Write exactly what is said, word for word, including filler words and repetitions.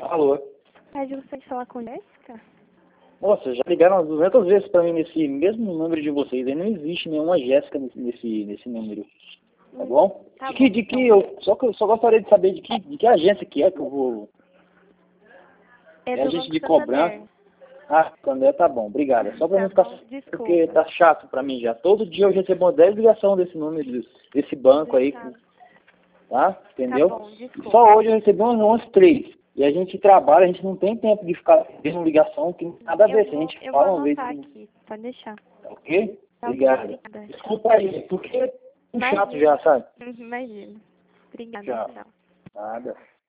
Alô? Mas você de falar com Jéssica? Nossa, já ligaram umas duzentas vezes pra mim nesse mesmo número de vocês. Aí não existe nenhuma Jéssica nesse, nesse, nesse número. Tá Hum, bom? tá de que, bom, de que então. eu, só que eu só gostaria de saber de que, de que agência que é que eu vou. É É do agente Banco de Santander. cobrança? Ah, quando é, tá bom, obrigado. É só pra Tá não ficar. bom, Porque desculpa. tá chato pra mim já. Todo dia eu recebo umas dez ligações desse número, desse banco aí, Tá, tá? tá Entendeu? bom, desculpa. Só hoje eu recebi umas, umas três. E a gente trabalha, a gente não tem tempo de ficar vendo ligação, que não tem nada a ver. Eu Se a vou, gente eu vou fala uma vez. anotar aqui, pode deixar. Tá ok? Tá bom, Obrigado. obrigada. Desculpa aí, porque é chato Imagina. já, sabe? Imagina. Obrigada, Tchau. tchau. Nada.